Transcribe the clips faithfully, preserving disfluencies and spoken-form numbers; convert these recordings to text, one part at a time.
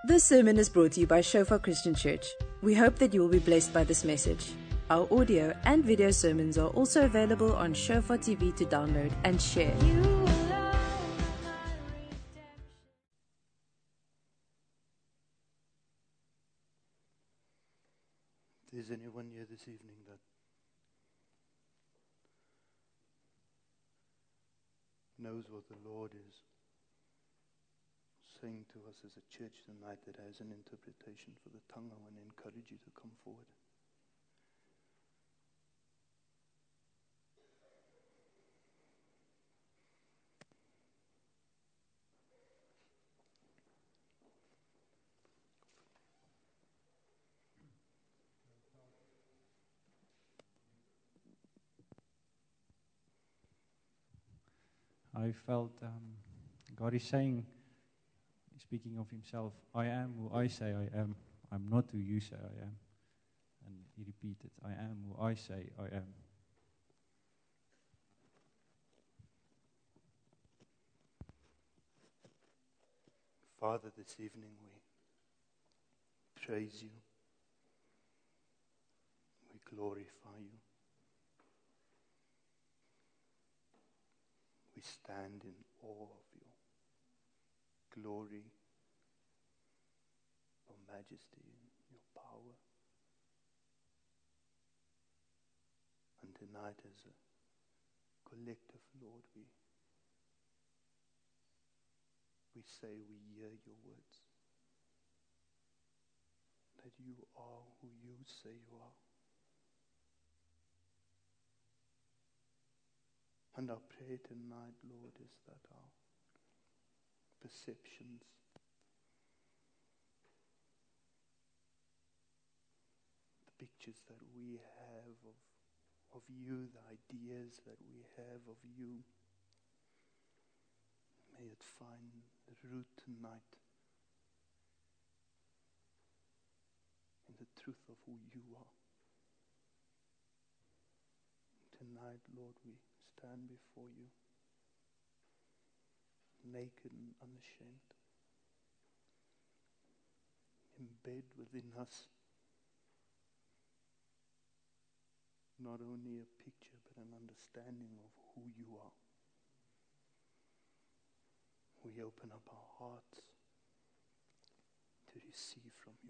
This sermon is brought to you by Shofar Christian Church. We hope that you will be blessed by this message. Our audio and video sermons are also available on Shofar T V to download and share. If there's anyone here this evening that knows what the Lord is saying to us as a church tonight that has an interpretation for the tongue, I want to encourage you to come forward. I felt um, God is saying, speaking of himself, I am who I say I am. I'm not who you say I am. And he repeated, I am who I say I am. Father, this evening we praise you. We glorify you. We stand in awe of your glory, your majesty, your power. And tonight as a collective, Lord, we, we say we hear your words. That you are who you say you are. And our prayer tonight, Lord, is that our perceptions, the pictures that we have of, of you, the ideas that we have of you, may it find root tonight in the truth of who you are. Tonight, Lord, we stand before you, naked and unashamed. Embed within us not only a picture, but an understanding of who you are. We open up our hearts to receive from you.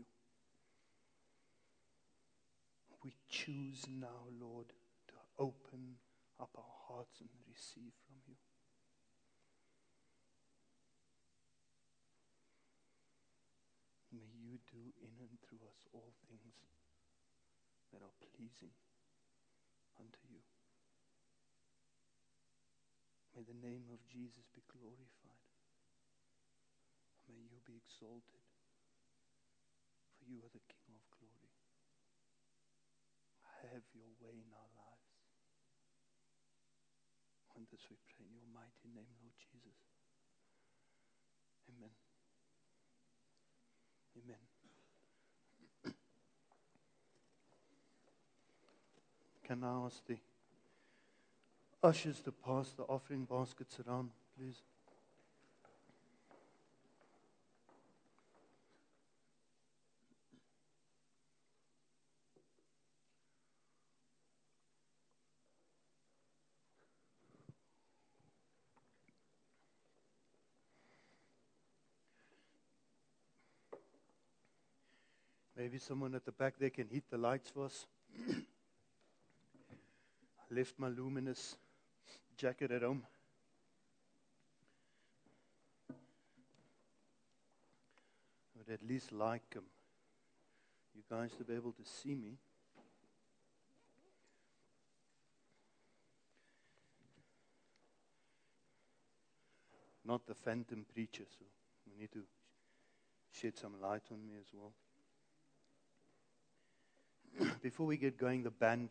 We choose now, Lord, to open up our hearts and receive from you. May you do in and through us all things that are pleasing unto you. May the name of Jesus be glorified. May you be exalted, for you are the King of glory. Have your way in our lives. And this we pray in your mighty name, Lord Jesus. Amen. Amen. Can I ask the ushers to pass the offering baskets around, please? Maybe someone at the back there can hit the lights for us. I left my luminous jacket at home. I would at least like um, you guys to be able to see me. Not the phantom preacher, so we need to shed some light on me as well. Before we get going, the band,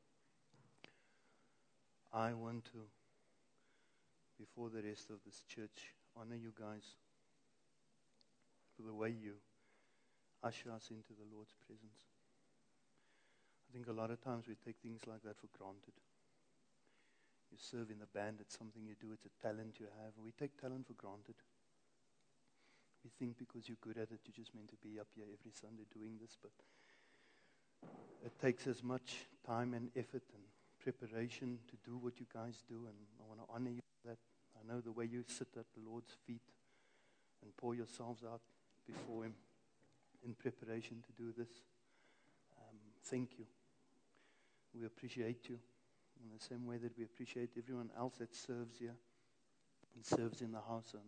I want to, before the rest of this church, honor you guys for the way you usher us into the Lord's presence. I think a lot of times we take things like that for granted. You serve in the band, it's something you do, it's a talent you have. We take talent for granted. You think because you're good at it, you're just meant to be up here every Sunday doing this, but it takes as much time and effort and preparation to do what you guys do, and I want to honor you for that. I know the way you sit at the Lord's feet and pour yourselves out before Him in preparation to do this. Um, thank you. We appreciate you in the same way that we appreciate everyone else that serves here and serves in the house. And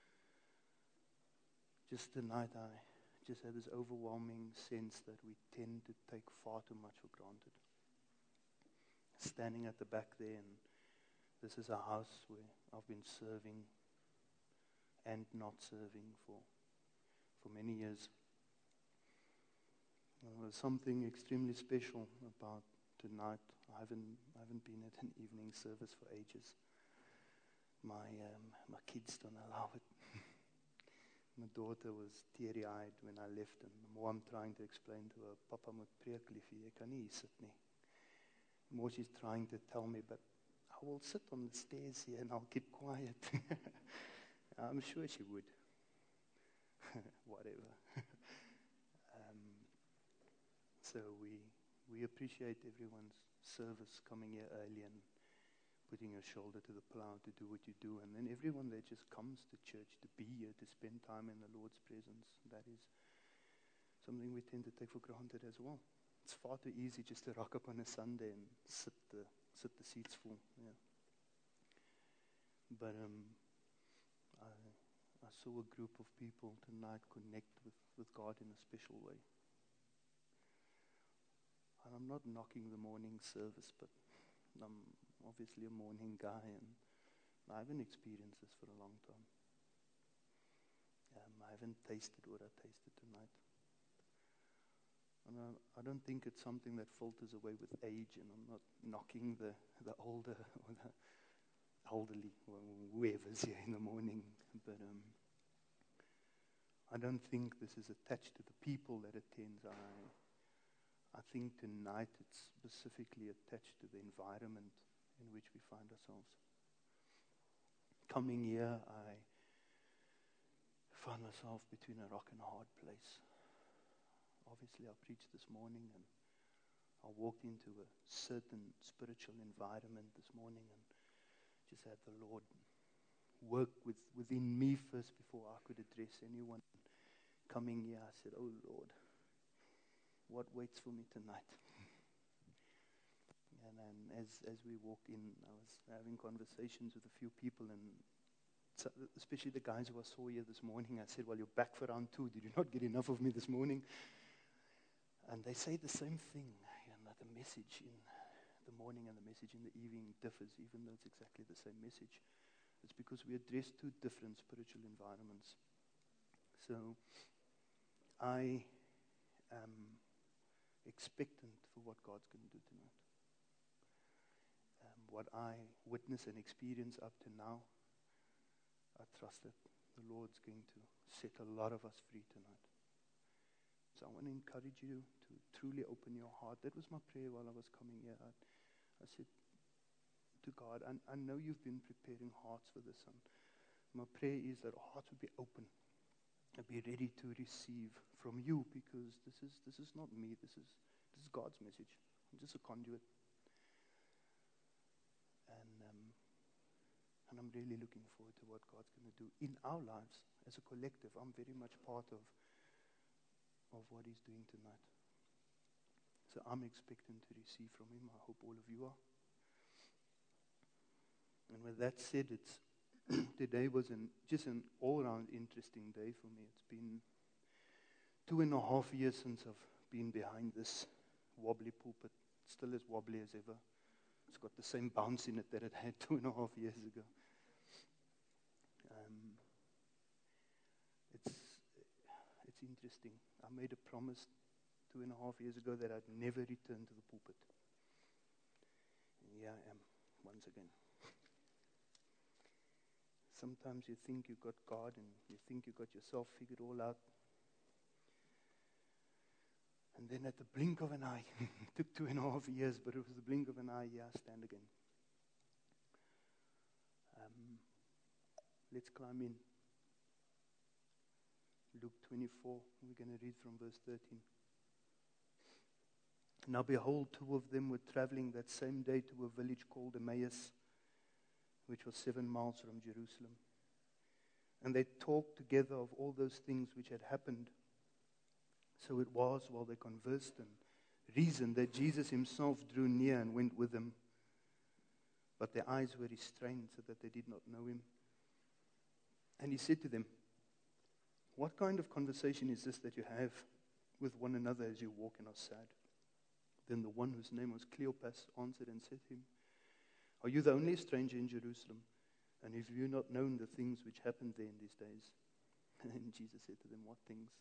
just tonight, I just had this overwhelming sense that we tend to take far too much for granted. Standing at the back there, and this is a house where I've been serving and not serving for for many years. There was something extremely special about tonight. I haven't I haven't been at an evening service for ages. My um, my kids don't allow it. My daughter was teary-eyed when I left, and the more I'm trying to explain to her, Papa moet preek, liefie, jy kan nie hier sit nie. The more she's trying to tell me, but I will sit on the stairs here and I'll keep quiet. I'm sure she would. Whatever. um, so we we appreciate everyone's service, coming here early and putting your shoulder to the plow to do what you do, and then everyone that just comes to church to be here, to spend time in the Lord's presence. That is something we tend to take for granted as well. It's far too easy just to rock up on a Sunday and sit the sit the seats full. Yeah. But um, I I saw a group of people tonight connect with, with God in a special way. And I'm not knocking the morning service, but I'm obviously a morning guy, and I haven't experienced this for a long time. Um, I haven't tasted what I tasted tonight. And I, I don't think it's something that filters away with age, and I'm not knocking the, the older or the elderly, or whoever's here in the morning, but um, I don't think this is attached to the people that attend. I, I think tonight it's specifically attached to the environment in which we find ourselves. Coming here, I found myself between a rock and a hard place. Obviously, I preached this morning, and I walked into a certain spiritual environment this morning and just had the Lord work with, within me first before I could address anyone. Coming here, I said, "Oh Lord, what waits for me tonight?" And then as, as we walked in, I was having conversations with a few people, and so, especially the guys who I saw here this morning. I said, "Well, you're back for round two. Did you not get enough of me this morning?" And they say the same thing. You know, the message in the morning and the message in the evening differs, even though it's exactly the same message. It's because we address two different spiritual environments. So I am expectant for what God's going to do tonight. Um, what I witness and experience up to now, I trust that the Lord's going to set a lot of us free tonight. So I want to encourage you to truly open your heart. That was my prayer while I was coming here. I, I said to God, I, I know you've been preparing hearts for this. And my prayer is that hearts would be open and be ready to receive from you, because this is this is not me. This is this is God's message. I'm just a conduit. And um, and I'm really looking forward to what God's going to do in our lives as a collective. I'm very much part of of what He's doing tonight. So I'm expecting to receive from Him. I hope all of you are. And with that said, it's today was an, just an all-round interesting day for me. It's been two and a half years since I've been behind this wobbly pulpit. It's still as wobbly as ever. It's got the same bounce in it that it had two and a half years ago. Um, it's it's interesting. I made a promise two and a half years ago that I'd never return to the pulpit. And here I am once again. Sometimes you think you got God and you think you got yourself figured all out. And then at the blink of an eye, it took two and a half years, but it was the blink of an eye, yeah, I stand again. Um, let's climb in. Luke twenty-four, we're going to read from verse thirteen. Now behold, two of them were traveling that same day to a village called Emmaus, which was seven miles from Jerusalem. And they talked together of all those things which had happened. So it was, while they conversed and reasoned, that Jesus himself drew near and went with them. But their eyes were restrained so that they did not know him. And he said to them, what kind of conversation is this that you have with one another as you walk and are sad? Then the one whose name was Cleopas answered and said to him, are you the only stranger in Jerusalem? And have you not known the things which happened there in these days? And Jesus said to them, what things?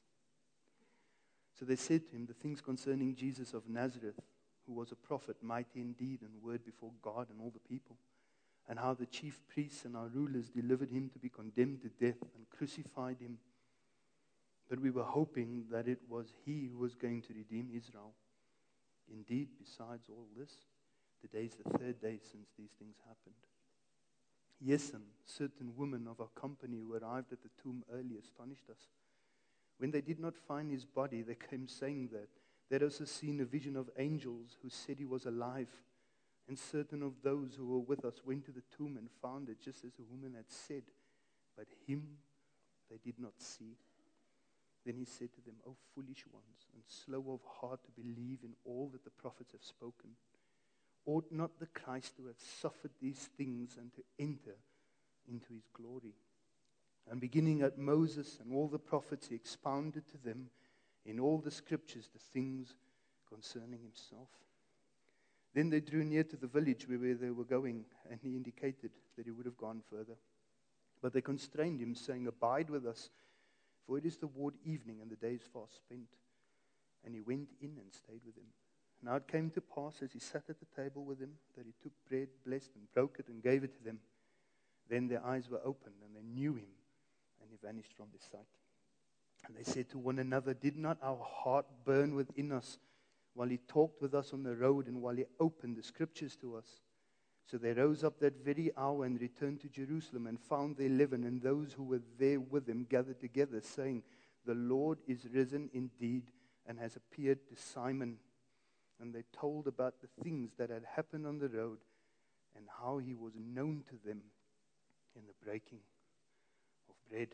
So they said to him, the things concerning Jesus of Nazareth, who was a prophet, mighty in deed and word before God and all the people, and how the chief priests and our rulers delivered him to be condemned to death and crucified him. But we were hoping that it was he who was going to redeem Israel. Indeed, besides all this, today is the third day since these things happened. Yes, and certain women of our company who arrived at the tomb early astonished us. When they did not find his body, they came saying that they had also seen a vision of angels who said he was alive. And certain of those who were with us went to the tomb and found it just as the woman had said, but him they did not see. Then he said to them, O foolish ones, and slow of heart to believe in all that the prophets have spoken. Ought not the Christ to have suffered these things and to enter into his glory? And beginning at Moses and all the prophets, he expounded to them in all the scriptures the things concerning himself. Then they drew near to the village where they were going, and he indicated that he would have gone further. But they constrained him, saying, abide with us, for it is toward evening, and the day is fast spent. And he went in and stayed with them. Now it came to pass, as he sat at the table with them, that he took bread, blessed and broke it, and gave it to them. Then their eyes were opened, and they knew him, and he vanished from their sight. And they said to one another, did not our heart burn within us while he talked with us on the road, and while he opened the scriptures to us? So they rose up that very hour and returned to Jerusalem, and found the eleven and those who were there with him gathered together, saying, the Lord is risen indeed, and has appeared to Simon. And they told about the things that had happened on the road, and how he was known to them in the breaking of bread.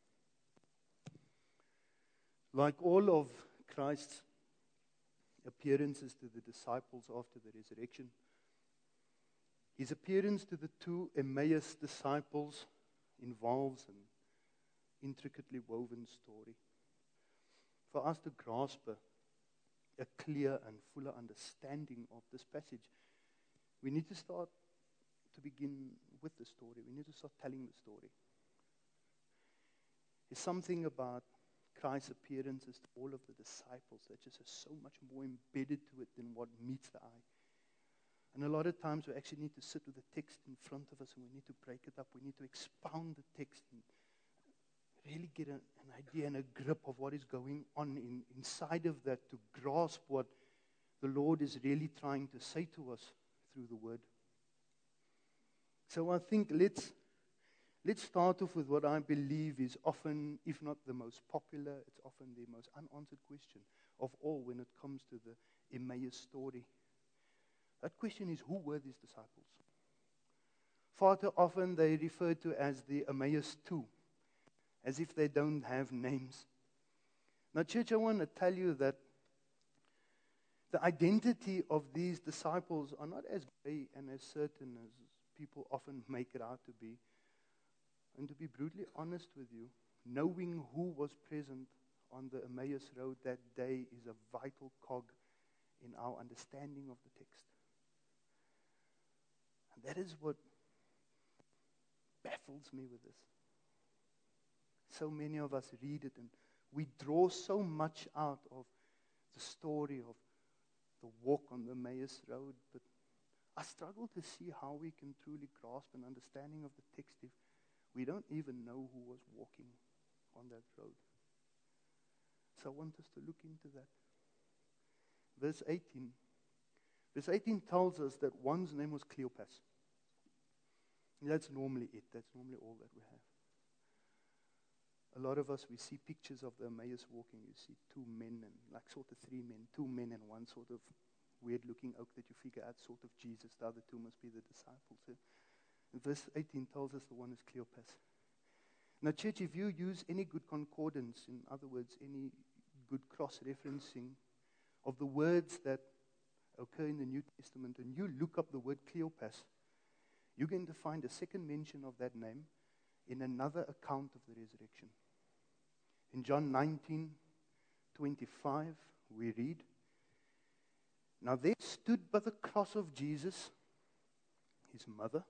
Like all of Christ's appearances to the disciples after the resurrection, his appearance to the two Emmaus disciples involves an intricately woven story. For us to grasp a a clear and fuller understanding of this passage, we need to start to begin with the story. We need to start telling the story. There's something about Christ's appearances to all of the disciples that just is so much more embedded to it than what meets the eye. And a lot of times we actually need to sit with the text in front of us, and we need to break it up. We need to expound the text and really get an, an idea and a grip of what is going on in, inside of that, to grasp what the Lord is really trying to say to us through the Word. So I think let's let's start off with what I believe is often, if not the most popular, it's often the most unanswered question of all when it comes to the Emmaus story. That question is, who were these disciples? Far too often they refer to as the Emmaus two, as if they don't have names. Now, church, I want to tell you that the identity of these disciples are not as gray and as certain as people often make it out to be. And to be brutally honest with you, knowing who was present on the Emmaus Road that day is a vital cog in our understanding of the text. And that is what baffles me with this. So many of us read it and we draw so much out of the story of the walk on the Emmaus Road, but I struggle to see how we can truly grasp an understanding of the text if we don't even know who was walking on that road. So I want us to look into that. Verse eighteen. Verse eighteen tells us that one's name was Cleopas. That's normally it. That's normally all that we have. a lot of us, we see pictures of the Emmaus walking. You see two men and like sort of three men, two men and one sort of weird-looking oak that you figure out sort of Jesus. The other two must be the disciples. Eh? And verse eighteen tells us the one is Cleopas. Now, church, if you use any good concordance, in other words, any good cross-referencing of the words that occur in the New Testament, and you look up the word Cleopas, you're going to find a second mention of that name in another account of the resurrection. In John nineteen twenty-five, we read, "Now there stood by the cross of Jesus, his mother,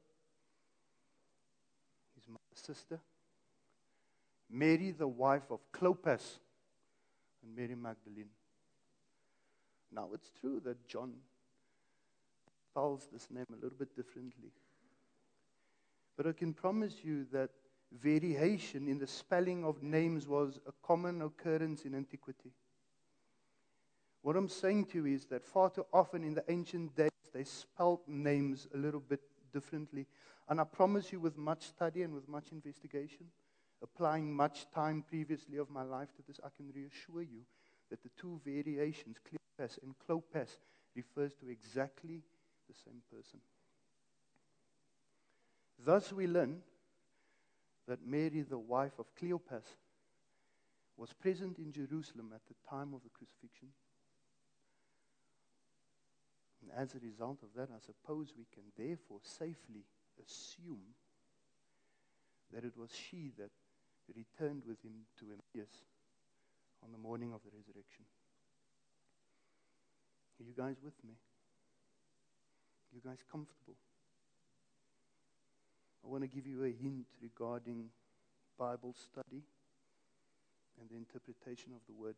his mother's sister, Mary, the wife of Clopas, and Mary Magdalene." Now it's true that John spells this name a little bit differently. But I can promise you that variation in the spelling of names was a common occurrence in antiquity. What I'm saying to you is that far too often in the ancient days, they spelled names a little bit differently. And I promise you, with much study and with much investigation, applying much time previously of my life to this, I can reassure you that the two variations, Cleopas and Clopas, refers to exactly the same person. Thus we learn that Mary, the wife of Cleopas, was present in Jerusalem at the time of the crucifixion. And as a result of that, I suppose we can therefore safely assume that it was she that returned with him to Emmaus on the morning of the resurrection. Are you guys with me? Are you guys comfortable? I want to give you a hint regarding Bible study and the interpretation of the Word.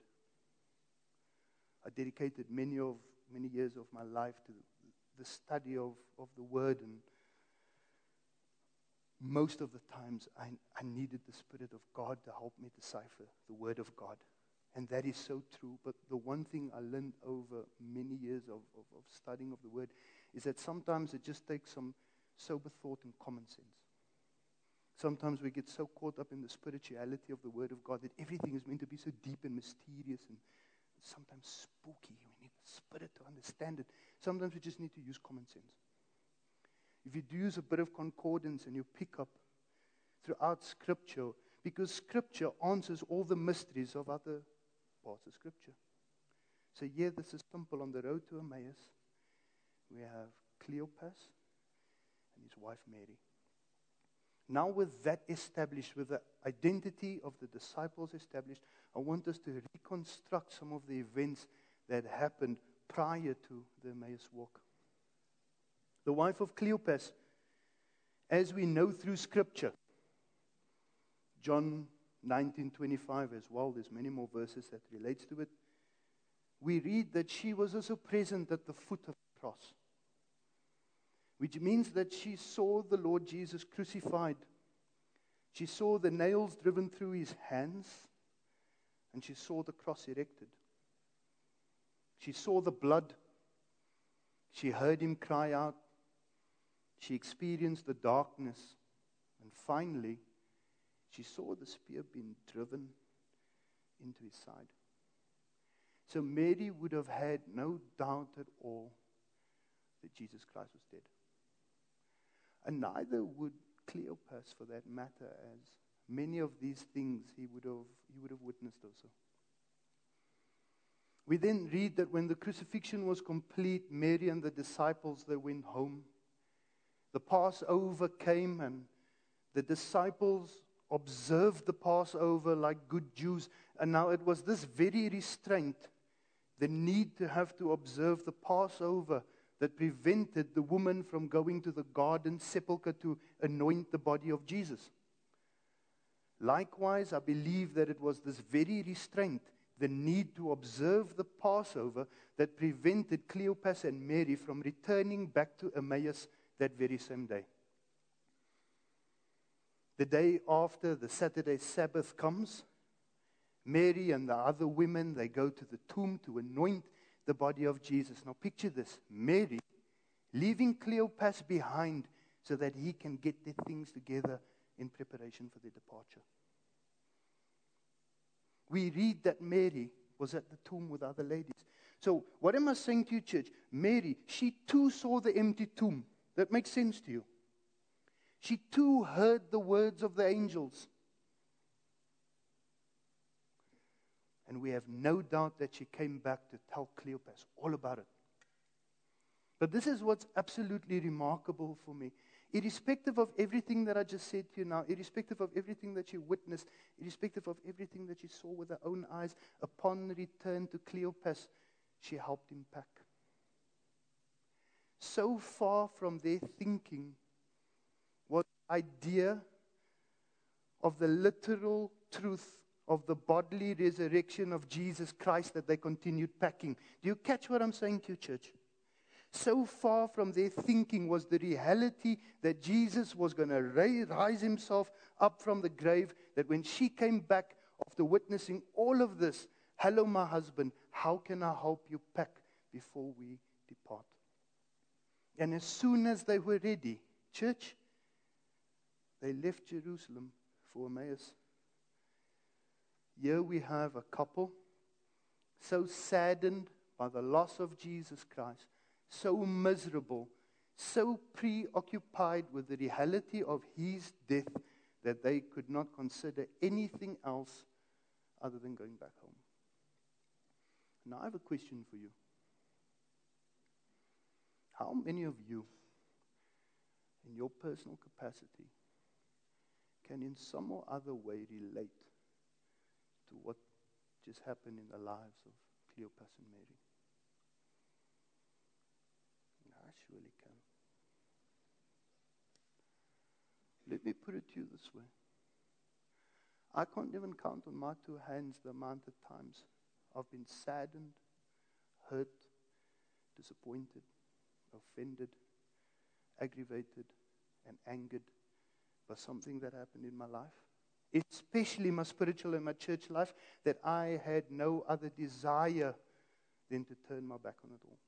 I dedicated many of many years of my life to the study of, of the Word, and most of the times I, I needed the Spirit of God to help me decipher the Word of God. And that is so true. But the one thing I learned over many years of, of, of studying of the Word is that sometimes it just takes some sober thought and common sense. Sometimes we get so caught up in the spirituality of the Word of God that everything is meant to be so deep and mysterious and sometimes spooky. We need the Spirit to understand it. Sometimes we just need to use common sense. If you do use a bit of concordance and you pick up throughout Scripture, because Scripture answers all the mysteries of other parts of Scripture. So here, this is simple. On the road to Emmaus, we have Cleopas and his wife Mary. Now with that established, with the identity of the disciples established, I want us to reconstruct some of the events that happened prior to the Emmaus walk. The wife of Cleopas, as we know through Scripture, John nineteen twenty-five as well, there's many more verses that relates to it. We read that she was also present at the foot of the cross, which means that she saw the Lord Jesus crucified. She saw the nails driven through his hands, and she saw the cross erected. She saw the blood. She heard him cry out. She experienced the darkness. And finally, she saw the spear being driven into his side. So Mary would have had no doubt at all that Jesus Christ was dead. And neither would Cleopas, for that matter, as many of these things he would have he would have witnessed also. We then read that when the crucifixion was complete, Mary and the disciples, they went home. The Passover came, and the disciples observed the Passover like good Jews. And now it was this very restraint, the need to have to observe the Passover, that prevented the woman from going to the garden sepulchre to anoint the body of Jesus. Likewise, I believe that it was this very restraint, the need to observe the Passover, that prevented Cleopas and Mary from returning back to Emmaus that very same day. The day after the Saturday Sabbath comes, Mary and the other women, they go to the tomb to anoint the body of Jesus. Now picture this, Mary leaving Cleopas behind so that he can get their things together in preparation for their departure. we read that Mary was at the tomb with other ladies. So what am I saying to you, church? Mary, she too saw the empty tomb. That makes sense to you. She too heard the words of the angels. And we have no doubt that she came back to tell Cleopas all about it. But this is what's absolutely remarkable for me. Irrespective of everything that I just said to you now, irrespective of everything that she witnessed, irrespective of everything that she saw with her own eyes, upon return to Cleopas, she helped him pack. So far from their thinking was the idea of the literal truth of the bodily resurrection of Jesus Christ that they continued packing. Do you catch what I'm saying to you, church? So far from their thinking was the reality that Jesus was going to rise himself up from the grave, that when she came back after witnessing all of this, hello, my husband, how can I help you pack before we depart? And as soon as they were ready, church, they left Jerusalem for Emmaus. Here we have a couple so saddened by the loss of Jesus Christ, so miserable, so preoccupied with the reality of his death that they could not consider anything else other than going back home. Now I have a question for you. How many of you, in your personal capacity, can in some or other way relate to what just happened in the lives of Cleopas and Mary? I surely can. Let me put it to you this way. I can't even count on my two hands the amount of times I've been saddened, hurt, disappointed, offended, aggravated, and angered by something that happened in my life. Especially my spiritual and my church life, that I had no other desire than to turn my back on it all.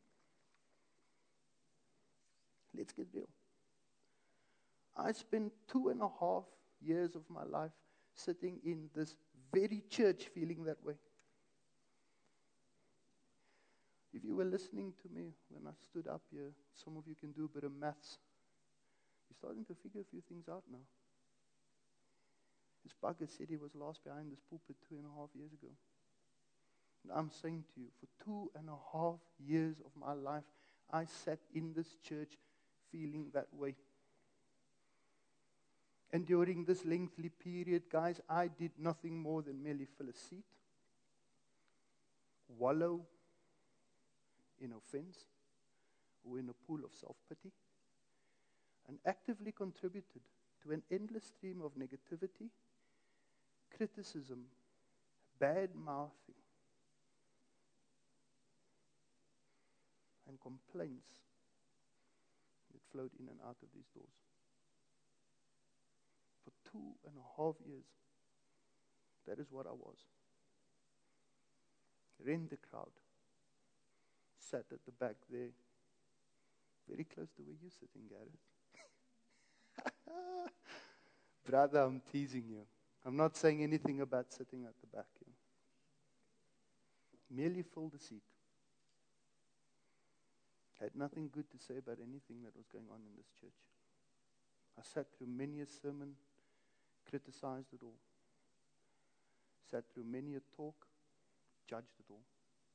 Let's get real. I spent two and a half years of my life sitting in this very church feeling that way. If you were listening to me when I stood up here, some of you can do a bit of maths. You're starting to figure a few things out now. This bugger said he was last behind this pulpit two and a half years ago. And I'm saying to you, for two and a half years of my life, I sat in this church feeling that way. And during this lengthy period, guys, I did nothing more than merely fill a seat, wallow in offense or in a pool of self-pity, and actively contributed to an endless stream of negativity, criticism, bad-mouthing, and complaints that flowed in and out of these doors. For two and a half years, that is what I was. Ran the crowd, sat at the back there, very close to where you're sitting, Gareth. Brother, I'm teasing you. I'm not saying anything about sitting at the back here. Merely filled the seat. Had nothing good to say about anything that was going on in this church. I sat through many a sermon, criticized it all. Sat through many a talk, judged it all.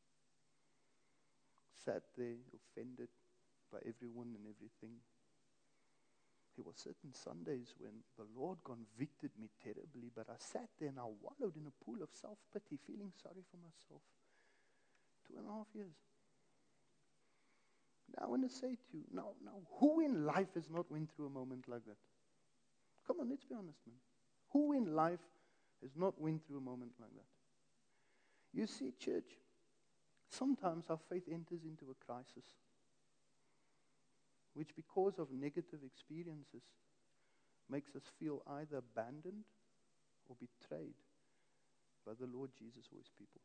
Sat there offended by everyone and everything. There were certain Sundays when the Lord convicted me terribly, but I sat there and I wallowed in a pool of self-pity, feeling sorry for myself. Two and a half years. Now I want to say to you, now, now, who in life has not went through a moment like that? Come on, let's be honest, man. Who in life has not went through a moment like that? You see, church, sometimes our faith enters into a crisis, which because of negative experiences makes us feel either abandoned or betrayed by the Lord Jesus or his people.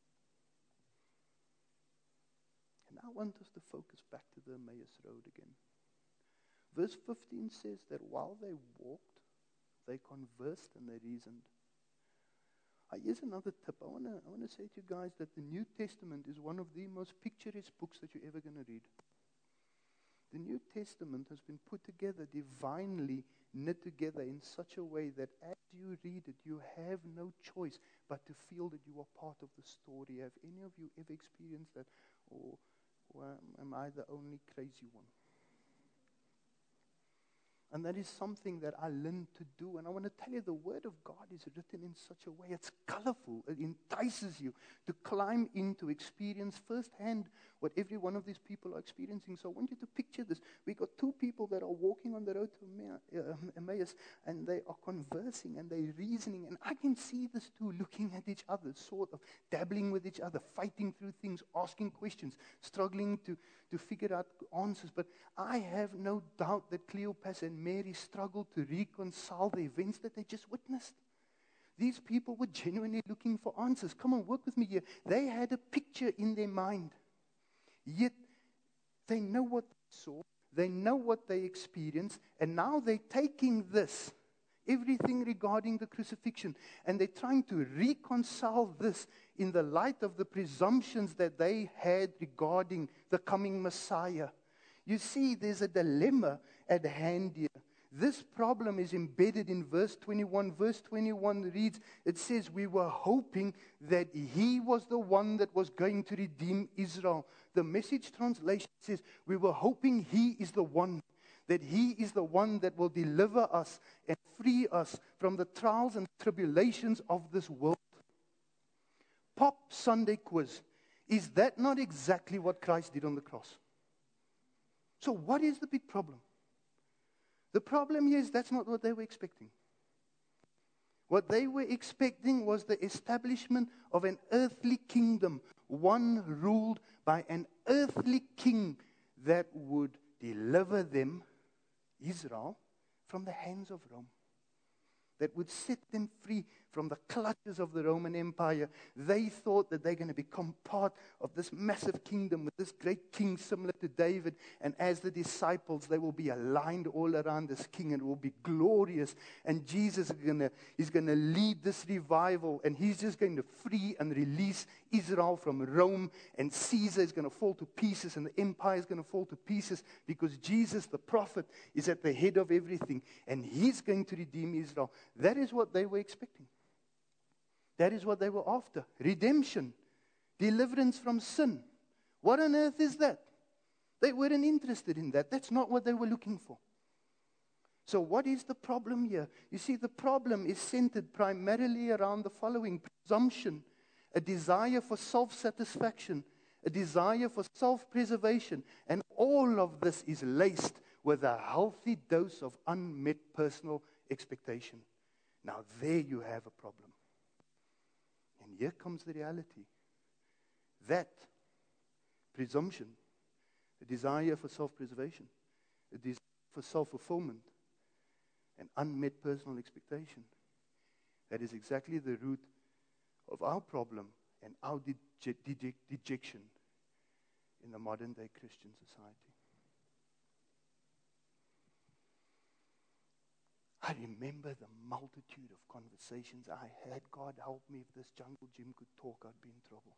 And I want us to focus back to the Emmaus Road again. Verse fifteen says that while they walked, they conversed and they reasoned. Uh, here's another tip. I want to I want to say to you guys that the New Testament is one of the most picturesque books that you're ever going to read. The New Testament has been put together, divinely knit together in such a way that as you read it, you have no choice but to feel that you are part of the story. Have any of you ever experienced that? Or, or am I the only crazy one? And that is something that I learned to do. And I want to tell you, the Word of God is written in such a way. It's colorful. It entices you to climb in, to experience firsthand what every one of these people are experiencing. So I want you to picture this. We got two people that are walking on the road to Emmaus, and they are conversing, and they're reasoning. And I can see these two looking at each other, sort of dabbling with each other, fighting through things, asking questions, struggling to, to figure out answers. But I have no doubt that Cleopas and Mary struggled to reconcile the events that they just witnessed. These people were genuinely looking for answers. Come on, work with me here. They had a picture in their mind. Yet, they know what they saw. They know what they experienced. And now they're taking this, everything regarding the crucifixion, and they're trying to reconcile this in the light of the presumptions that they had regarding the coming Messiah. You see, there's a dilemma at hand here. This problem is embedded in verse twenty-one. Verse twenty-one reads, it says, we were hoping that he was the one that was going to redeem Israel. The Message translation says, we were hoping he is the one, that he is the one that will deliver us and free us from the trials and tribulations of this world. Pop Sunday quiz. Is that not exactly what Christ did on the cross? So what is the big problem? The problem here is that's not what they were expecting. What they were expecting was the establishment of an earthly kingdom, one ruled by an earthly king that would deliver them, Israel, from the hands of Rome, that would set them free from the clutches of the Roman Empire. They thought that they're going to become part of this massive kingdom with this great king similar to David. And as the disciples, they will be aligned all around this king, and it will be glorious. And Jesus is going to, is going to lead this revival, and he's just going to free and release Israel from Rome, and Caesar is going to fall to pieces, and the empire is going to fall to pieces, because Jesus, the prophet, is at the head of everything, and he's going to redeem Israel. That is what they were expecting. That is what they were after. Redemption. Deliverance from sin. What on earth is that? They weren't interested in that. That's not what they were looking for. So what is the problem here? You see, the problem is centered primarily around the following: presumption, a desire for self-satisfaction, a desire for self-preservation, and all of this is laced with a healthy dose of unmet personal expectation. Now there you have a problem. And here comes the reality. That presumption, a desire for self-preservation, a desire for self-fulfillment, and unmet personal expectation, that is exactly the root of our problem and our dege- dege- dejection in the modern-day Christian society. I remember the multitude of conversations I had. God help me, if this jungle gym could talk, I'd be in trouble.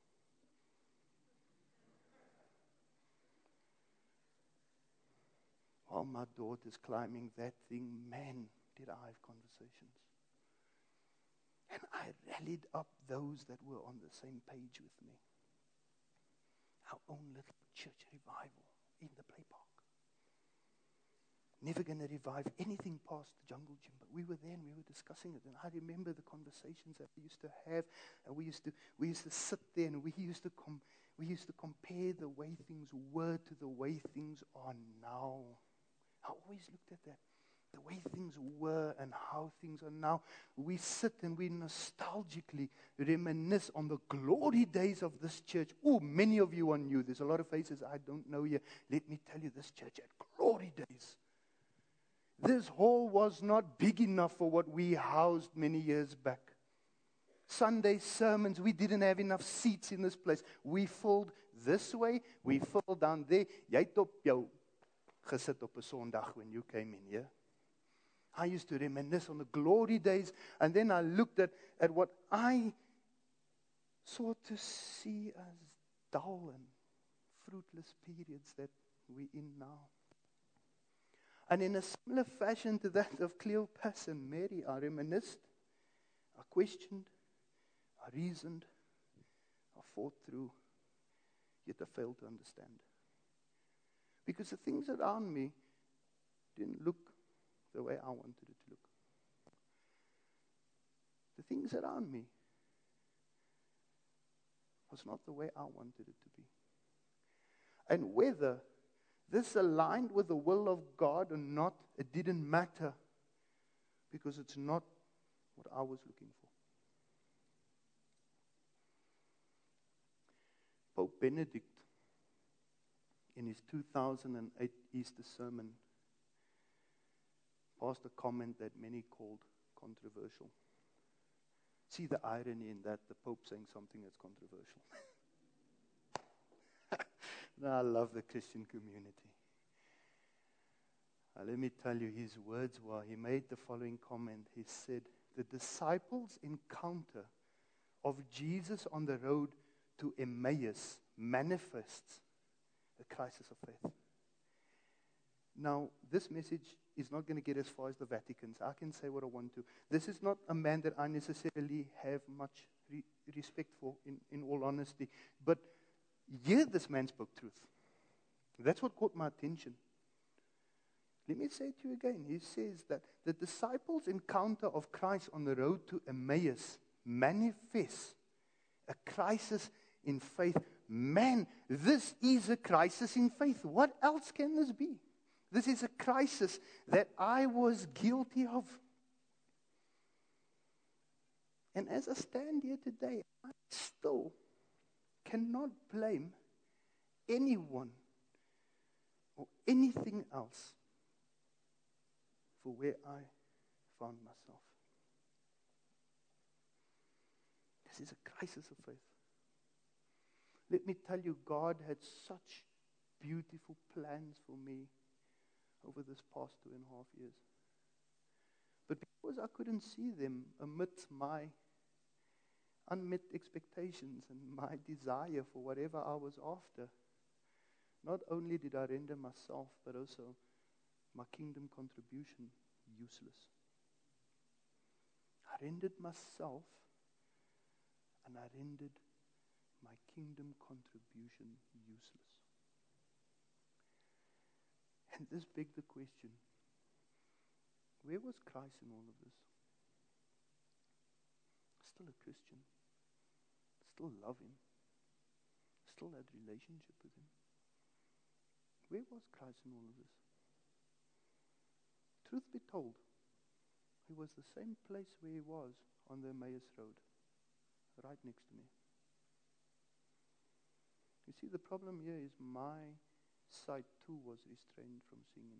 While my daughter's climbing that thing, man, did I have conversations. And I rallied up those that were on the same page with me. Our own little church revival in the play park. Never going to revive anything past the jungle gym, but we were there and we were discussing it. And I remember the conversations that we used to have, and we used to we used to sit there and we used to com- we used to compare the way things were to the way things are now. I always looked at that, the way things were and how things are now. We sit and we nostalgically reminisce on the glory days of this church. Oh, many of you are new. There's a lot of faces I don't know here. Let me tell you, this church had glory days. This hall was not big enough for what we housed many years back. Sunday sermons, we didn't have enough seats in this place. We filled this way, we filled down there. Jy het op jou gesit op 'n Sondag when you came in here. I used to reminisce on the glory days, and then I looked at, at what I sort of see as dull and fruitless periods that we're in now. And in a similar fashion to that of Cleopas and Mary, I reminisced, I questioned, I reasoned, I fought through, yet I failed to understand. Because the things around me didn't look the way I wanted it to look. The things around me was not the way I wanted it to be. And whether this aligned with the will of God or not, it didn't matter, because it's not what I was looking for. Pope Benedict, in his two thousand eight Easter sermon, passed a comment that many called controversial. See the irony in that, the Pope saying something that's controversial. No, I love the Christian community. Uh, let me tell you his words were, he made the following comment. He said, the disciples' encounter of Jesus on the road to Emmaus manifests a crisis of faith. Now, this message is not going to get as far as the Vatican, so I can say what I want to. This is not a man that I necessarily have much re- respect for, in, in all honesty. But here this man spoke truth. That's what caught my attention. Let me say it to you again. He says that the disciples' encounter of Christ on the road to Emmaus manifests a crisis in faith. Man, this is a crisis in faith. What else can this be? This is a crisis that I was guilty of. And as I stand here today, I still cannot blame anyone or anything else for where I found myself. This is a crisis of faith. Let me tell you, God had such beautiful plans for me over this past two and a half years. But because I couldn't see them amidst my unmet expectations and my desire for whatever I was after, not only did I render myself, but also my kingdom contribution useless. I rendered myself and I rendered my kingdom contribution useless. And this begged the question, where was Christ in all of this? Still a Christian. Still love him. Still had relationship with him. Where was Christ in all of this? Truth be told, he was the same place where he was on the Emmaus Road, right next to me. You see, the problem here is my sight too was restrained from seeing him.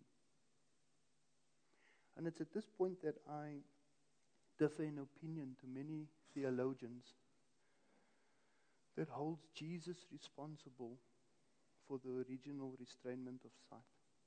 And it's at this point that I differ in opinion to many theologians that holds Jesus responsible for the original restrainment of sight.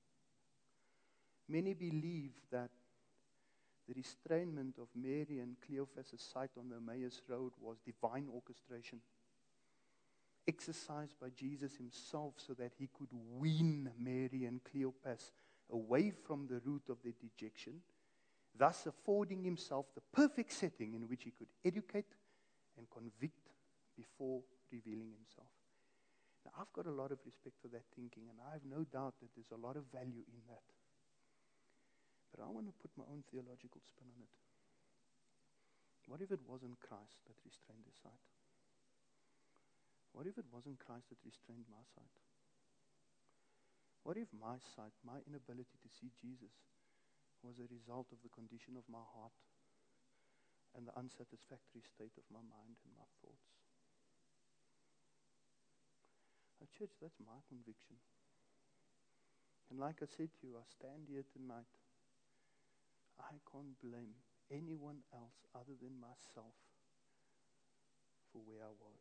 Many believe that the restrainment of Mary and Cleophas' sight on the Emmaus Road was divine orchestration, exercised by Jesus himself so that he could wean Mary and Cleopas away from the root of their dejection, thus affording himself the perfect setting in which he could educate and convict before revealing himself. Now, I've got a lot of respect for that thinking, and I have no doubt that there's a lot of value in that. But I want to put my own theological spin on it. What if it wasn't Christ that restrained his sight? What if it wasn't Christ that restrained my sight? What if my sight, my inability to see Jesus, was a result of the condition of my heart and the unsatisfactory state of my mind and my thoughts? Now, church, that's my conviction. And like I said to you, I stand here tonight. I can't blame anyone else other than myself for where I was.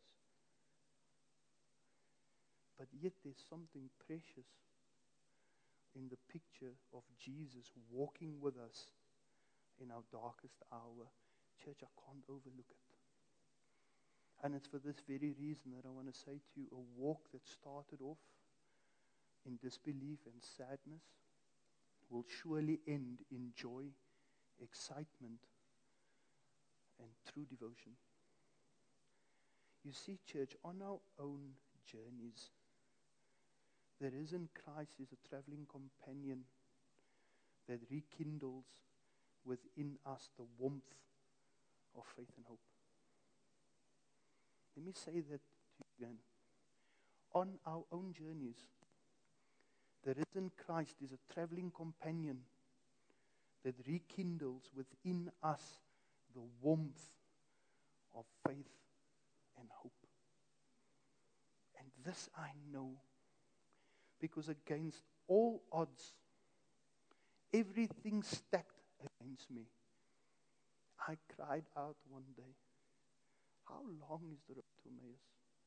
But yet there's something precious in the picture of Jesus walking with us in our darkest hour. Church, I can't overlook it. And it's for this very reason that I want to say to you, a walk that started off in disbelief and sadness will surely end in joy, excitement, and true devotion. You see, church, on our own journeys, there is in Christ is a traveling companion that rekindles within us the warmth of faith and hope. Let me say that to you again. On our own journeys, the risen Christ is a traveling companion that rekindles within us the warmth of faith and hope. And this I know, because against all odds, everything stacked against me, I cried out one day, how long is the road to Emmaus?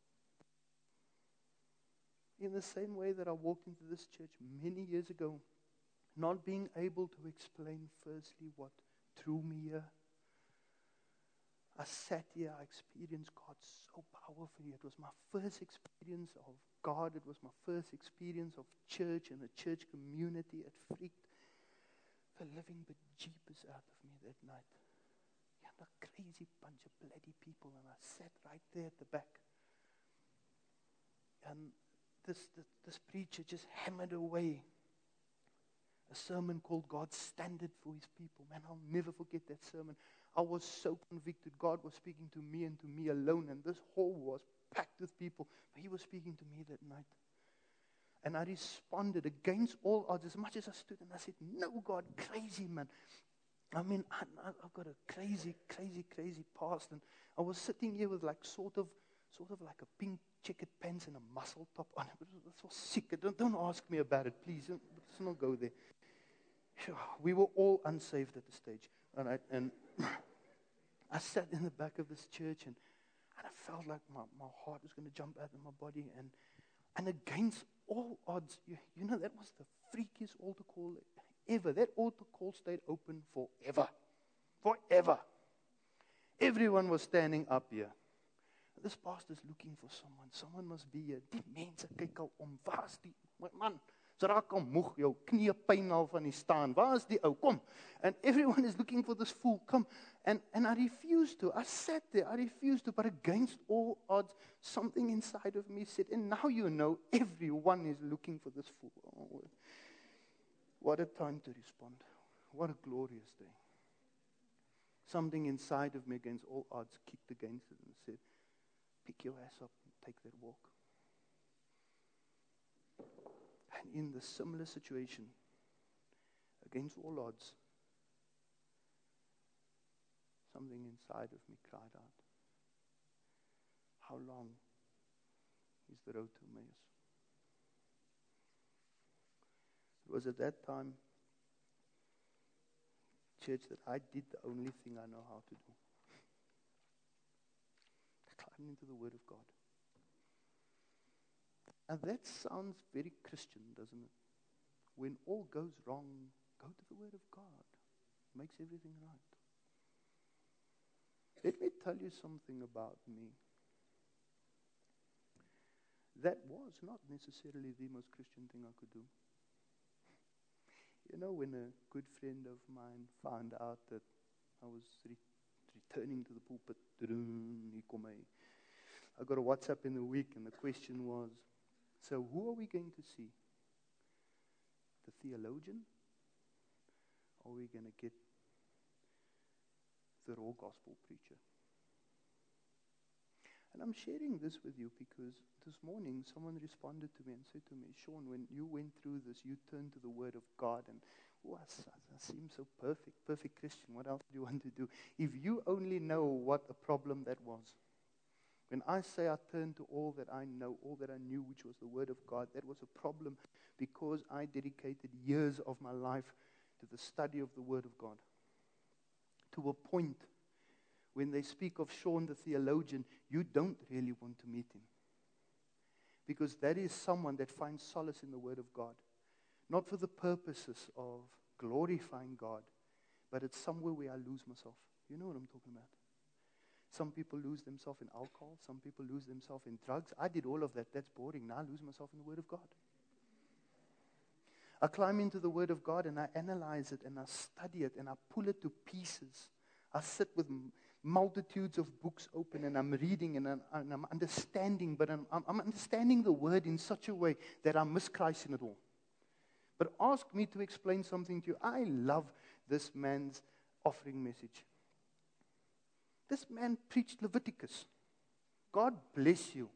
In the same way that I walked into this church many years ago, not being able to explain firstly what drew me here. I sat here, I experienced God so powerfully. It was my first experience of God. It was my first experience of church and the church community. It freaked the living bejeepers out of me that night. Yeah, the crazy bunch of bloody people, and I sat right there at the back. And this, this, this preacher just hammered away a sermon called God's Standard for His People. Man, I'll never forget that sermon. I was so convicted. God was speaking to me and to me alone, and this hall was packed with people. But He was speaking to me that night. And I responded against all odds, as much as I stood, and I said, no, God, crazy, man. I mean, I, I've got a crazy, crazy, crazy past. And I was sitting here with like sort of, sort of like a pink checkered pants and a muscle top on. It was sick. Don't, don't ask me about it, please. Let's not go there. We were all unsaved at the stage. All right? And I sat in the back of this church, and, and I felt like my, my heart was going to jump out of my body. And, and against all odds, you, you know, that was the freakiest altar call ever. That altar call stayed open forever. Forever. Everyone was standing up here. This pastor's looking for someone. Someone must be here. Die mense kyk al om. Waar is die? My man, so raak al moeg, jou knie pyn al van die staan. Waar is die ou? Kom. And everyone is looking for this fool. Come. And, and I refused to. I sat there. I refused to. But against all odds, something inside of me said, and now you know, everyone is looking for this fool. Oh, what a time to respond. What a glorious day. Something inside of me against all odds kicked against it and said, pick your ass up and take that walk. And in the similar situation, against all odds, something inside of me cried out, how long is the road to Emmaus? It was at that time, church, that I did the only thing I know how to do. I climbed into the Word of God. And that sounds very Christian, doesn't it? When all goes wrong, go to the Word of God. It makes everything right. Let me tell you something about me. That was not necessarily the most Christian thing I could do. You know, when a good friend of mine found out that I was re- returning to the pulpit, I got a WhatsApp in the week, and the question was, so who are we going to see? The theologian? Or are we going to get the raw gospel preacher? And I'm sharing this with you because this morning someone responded to me and said to me, Sean, when you went through this, you turned to the Word of God, and oh, I, I seem so perfect, perfect Christian. What else do you want to do? If you only know what a problem that was. When I say I turned to all that I know, all that I knew, which was the Word of God, that was a problem because I dedicated years of my life to the study of the Word of God. To a point when they speak of Sean the theologian, you don't really want to meet him. Because that is someone that finds solace in the Word of God. Not for the purposes of glorifying God, but it's somewhere where I lose myself. You know what I'm talking about? Some people lose themselves in alcohol. Some people lose themselves in drugs. I did all of that. That's boring. Now I lose myself in the Word of God. I climb into the Word of God and I analyze it and I study it and I pull it to pieces. I sit with multitudes of books open and I'm reading and I'm, and I'm understanding, but I'm, I'm understanding the Word in such a way that I miss Christ in it all. But ask me to explain something to you. I love this man's offering message. This man preached Leviticus. God bless you.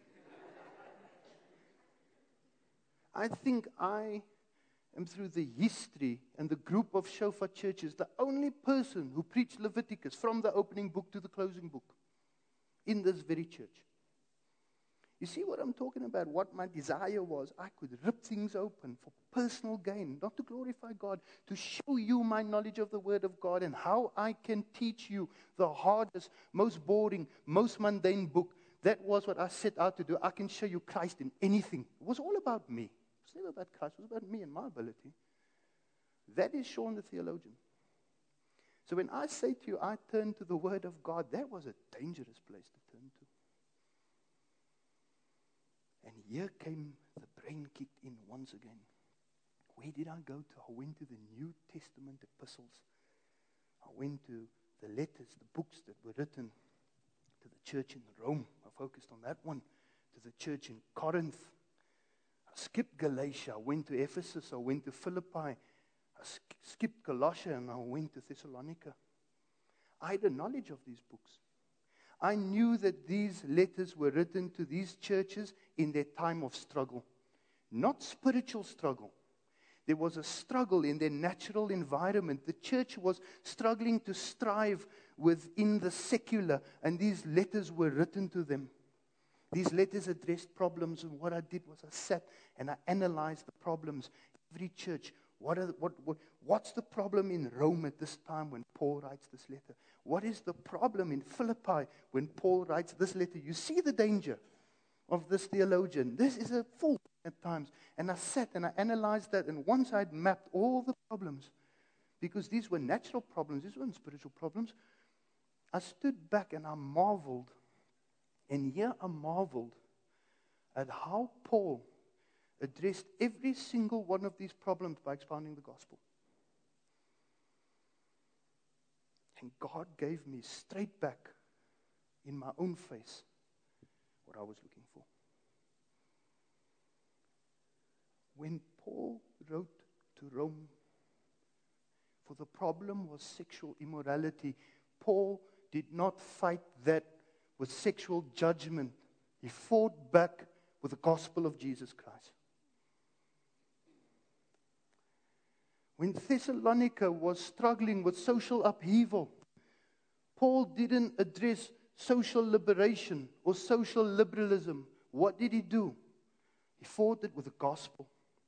I think I am, through the history and the group of Shofar churches, the only person who preached Leviticus from the opening book to the closing book in this very church. You see what I'm talking about? What my desire was, I could rip things open for personal gain, not to glorify God, to show you my knowledge of the Word of God and how I can teach you the hardest, most boring, most mundane book. That was what I set out to do. I can show you Christ in anything. It was all about me. It was never about Christ. It was about me and my ability. That is Sean the theologian. So when I say to you, I turn to the Word of God, that was a dangerous place to turn to. And here came the brain kicked in once again. Where did I go to? I went to the New Testament epistles. I went to the letters, the books that were written to the church in Rome. I focused on that one. To the church in Corinth. I skipped Galatia. I went to Ephesus. I went to Philippi. I sk- skipped Colossae and I went to Thessalonica. I had a knowledge of these books. I knew that these letters were written to these churches in their time of struggle. Not spiritual struggle. There was a struggle in their natural environment. The church was struggling to strive within the secular, and these letters were written to them. These letters addressed problems, and what I did was I sat and I analyzed the problems. Every church, what are, what, what, what's the problem in Rome at this time when Paul writes this letter? What is the problem in Philippi when Paul writes this letter? You see the danger of this theologian. This is a fool at times. And I sat and I analyzed that, and once I'd mapped all the problems, because these were natural problems, these weren't spiritual problems, I stood back and I marveled. And here I marveled at how Paul addressed every single one of these problems by expounding the gospel. And God gave me straight back in my own face what I was looking for. When Paul wrote to Rome, for the problem was sexual immorality, Paul did not fight that with sexual judgment. He fought back with the gospel of Jesus Christ. When Thessalonica was struggling with social upheaval, Paul didn't address social liberation or social liberalism. What did he do? He fought it with the gospel.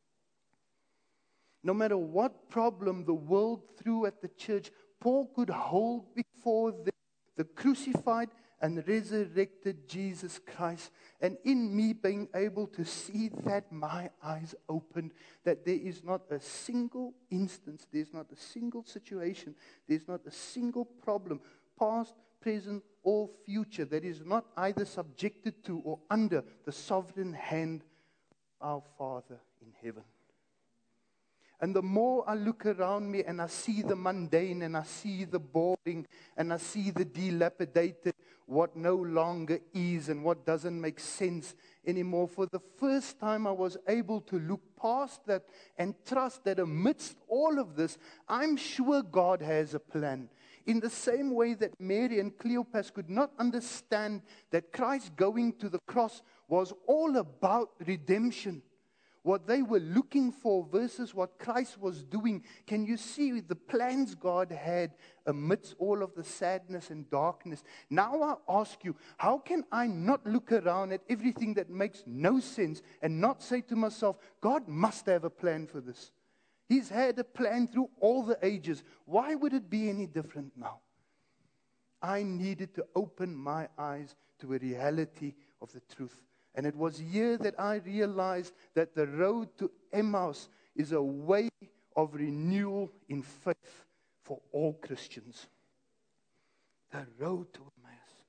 No matter what problem the world threw at the church, Paul could hold before them the crucified and resurrected Jesus Christ. And in me being able to see that, my eyes opened, that there is not a single instance, there's not a single situation, there's not a single problem, past, present, or future, that is not either subjected to or under the sovereign hand of our Father in heaven. And the more I look around me and I see the mundane and I see the boring and I see the dilapidated, what no longer is and what doesn't make sense anymore, for the first time I was able to look past that and trust that amidst all of this, I'm sure God has a plan. In the same way that Mary and Cleopas could not understand that Christ going to the cross was all about redemption. What they were looking for versus what Christ was doing. Can you see the plans God had amidst all of the sadness and darkness? Now I ask you, how can I not look around at everything that makes no sense and not say to myself, God must have a plan for this. He's had a plan through all the ages. Why would it be any different now? I needed to open my eyes to a reality of the truth. And it was here that I realized that the road to Emmaus is a way of renewal in faith for all Christians. The road to Emmaus.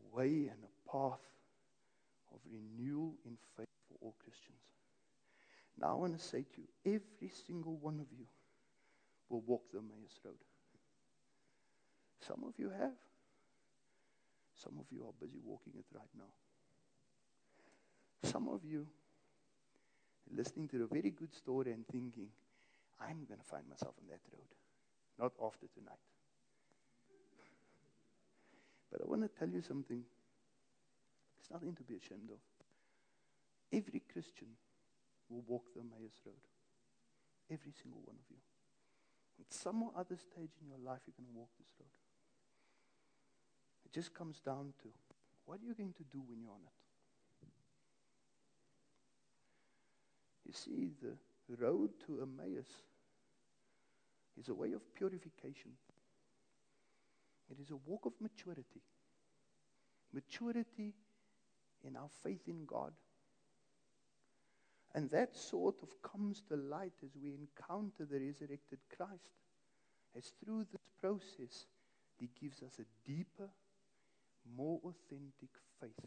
way and a path of renewal in faith for all Christians. Now I want to say to you, every single one of you will walk the Emmaus Road. Some of you have. Some of you are busy walking it right now. Some of you are listening to a very good story and thinking, I'm going to find myself on that road. Not after tonight. But I want to tell you something. It's nothing to be ashamed of. Every Christian will walk the Emmaus Road. Every single one of you. At some or other stage in your life, you're going to walk this road. It just comes down to, what are you going to do when you're on it? You see, the road to Emmaus is a way of purification. It is a walk of maturity. Maturity in our faith in God. And that sort of comes to light as we encounter the resurrected Christ. As through this process, He gives us a deeper, more authentic faith.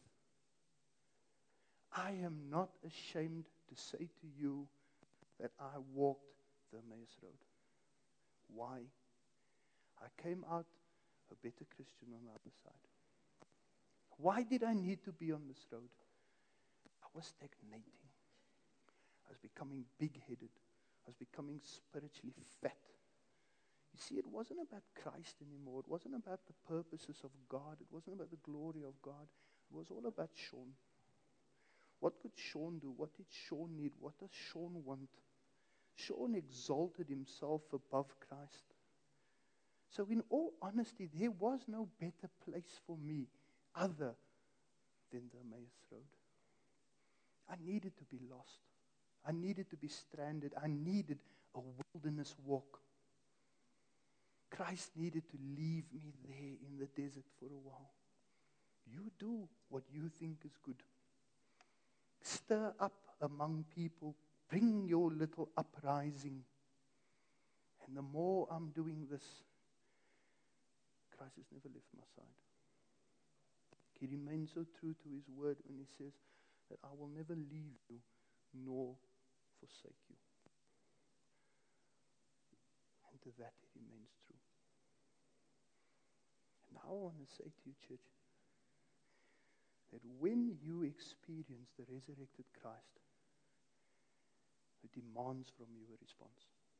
I am not ashamed to say to you that I walked the Emmaus Road. Why? I came out a better Christian on the other side. Why did I need to be on this road? I was stagnating. I was becoming big-headed. I was becoming spiritually fat. You see, it wasn't about Christ anymore. It wasn't about the purposes of God. It wasn't about the glory of God. It was all about Sean. What could Sean do? What did Sean need? What does Sean want? Sean exalted himself above Christ. So in all honesty, there was no better place for me other than the Emmaus Road. I needed to be lost. I needed to be stranded. I needed a wilderness walk. Christ needed to leave me there in the desert for a while. You do what you think is good. Stir up among people. Bring your little uprising. And the more I'm doing this, Christ has never left my side. He remains so true to His word when He says that I will never leave you nor forsake you. And to that He remains true. And now I want to say to you, church, that when you experience the resurrected Christ, it demands from you a response.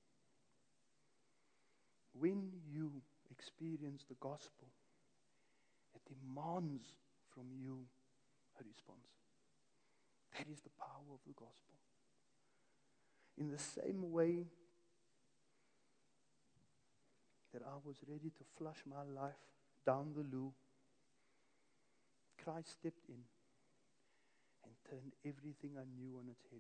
When you experience the gospel, it demands from you a response. That is the power of the gospel. In the same way that I was ready to flush my life down the loo, Christ stepped in and turned everything I knew on its head.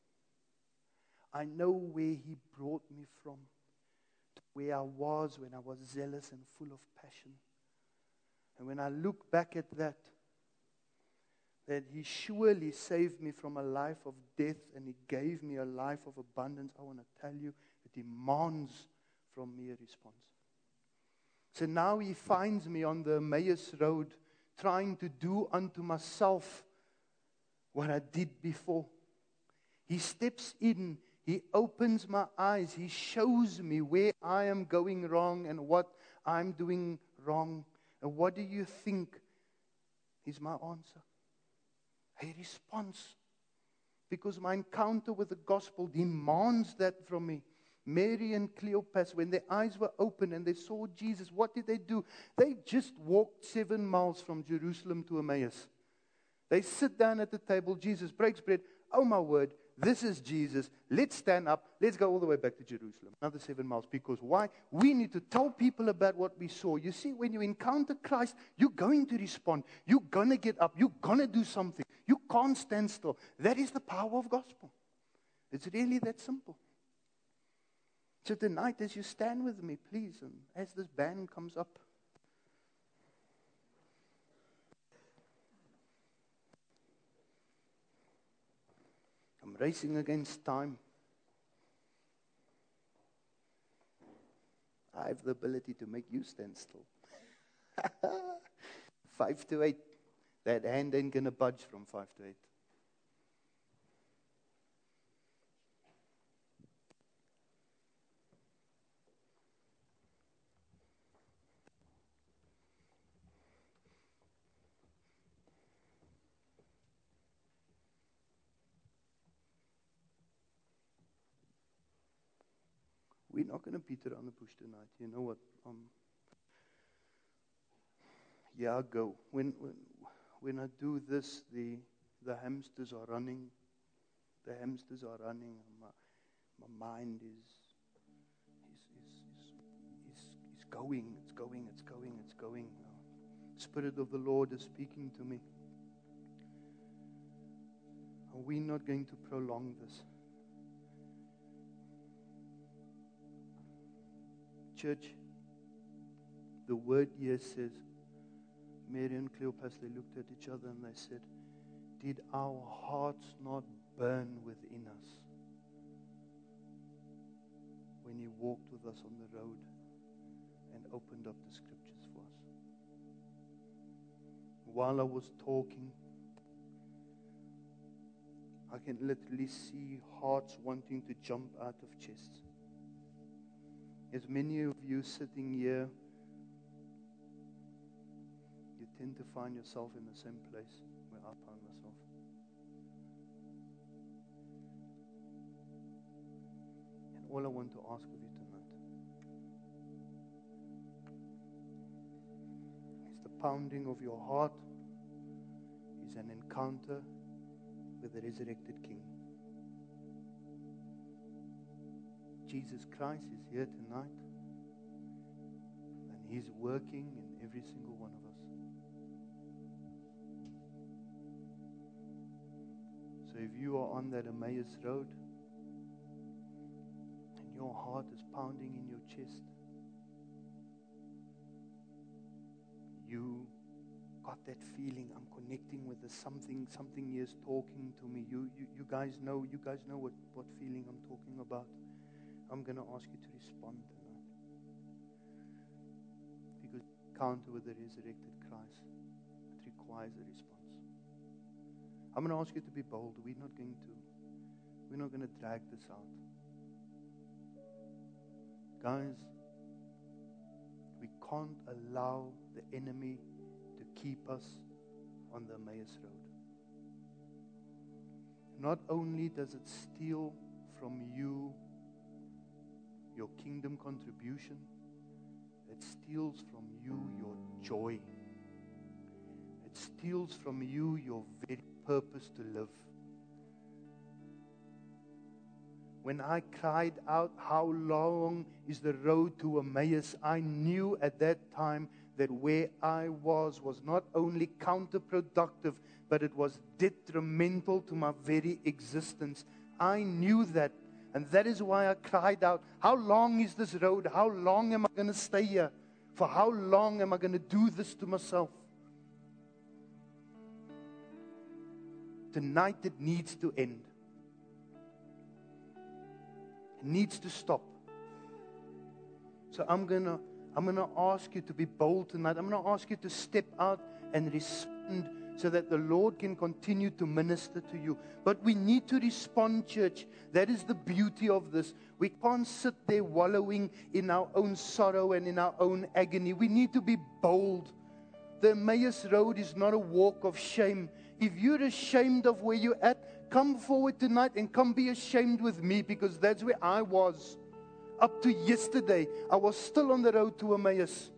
I know where He brought me from, to where I was when I was zealous and full of passion. And when I look back at that, that He surely saved me from a life of death and He gave me a life of abundance, I want to tell you, it demands from me a response. So now He finds me on the Emmaus Road, trying to do unto myself what I did before. He steps in, He opens my eyes, He shows me where I am going wrong and what I'm doing wrong. And what do you think is my answer? A response. Because my encounter with the gospel demands that from me. Mary and Cleopas, when their eyes were open and they saw Jesus, what did they do? They just walked seven miles from Jerusalem to Emmaus. They sit down at the table, Jesus breaks bread. Oh my word, this is Jesus. Let's stand up. Let's go all the way back to Jerusalem. Another seven miles. Because why? We need to tell people about what we saw. You see, when you encounter Christ, you're going to respond. You're going to get up. You're going to do something. You can't stand still. That is the power of gospel. It's really that simple. So tonight, as you stand with me, please, and as this band comes up, I'm racing against time. I have the ability to make you stand still. Five to eight. That hand ain't going to budge from five to eight. We're not going to beat around the bush tonight. You know what? Um, yeah, I go. When, when when I do this, the the hamsters are running. The hamsters are running. My my mind is is is is, is going. It's going. It's going. It's going. The Spirit of the Lord is speaking to me. Are we not going to prolong this? Church, the word here says, Mary and Cleopas, they looked at each other and they said, did our hearts not burn within us when He walked with us on the road and opened up the scriptures for us? While I was talking, I can literally see hearts wanting to jump out of chests. As many of you sitting here, you tend to find yourself in the same place where I found myself. And all I want to ask of you tonight is the pounding of your heart is an encounter with the resurrected King. Jesus Christ is here tonight, and He's working in every single one of us. So if you are on that Emmaus road, and your heart is pounding in your chest, you got that feeling, I'm connecting with this something, something here is talking to me. You, you, you guys know, you guys know what, what feeling I'm talking about. I'm going to ask you to respond tonight. Because encounter with the resurrected Christ, it requires a response. I'm going to ask you to be bold. We're not going to, we're not going to drag this out. Guys, we can't allow the enemy to keep us on the Emmaus road. Not only does it steal from you your kingdom contribution, it steals from you your joy. It steals from you your very purpose to live. When I cried out, how long is the road to Emmaus? I knew at that time that where I was was not only counterproductive, but it was detrimental to my very existence. I knew that. And that is why I cried out, how long is this road? How long am I going to stay here? For how long am I going to do this to myself? Tonight it needs to end. It needs to stop. So I'm going to I'm going to ask you to be bold tonight. I'm going to ask you to step out and respond so that the Lord can continue to minister to you. But we need to respond, church. That is the beauty of this. We can't sit there wallowing in our own sorrow and in our own agony. We need to be bold. The Emmaus Road is not a walk of shame. If you're ashamed of where you're at, come forward tonight and come be ashamed with me, because that's where I was. Up to yesterday, I was still on the road to Emmaus.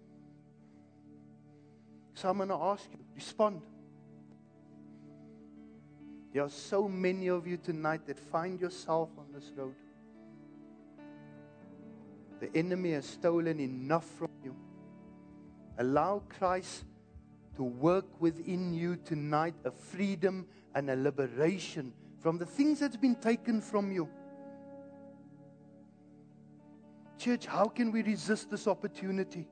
So I'm going to ask you, respond. There are so many of you tonight that find yourself on this road. The enemy has stolen enough from you. Allow Christ to work within you tonight, a freedom and a liberation from the things that's been taken from you. Church, how can we resist this opportunity?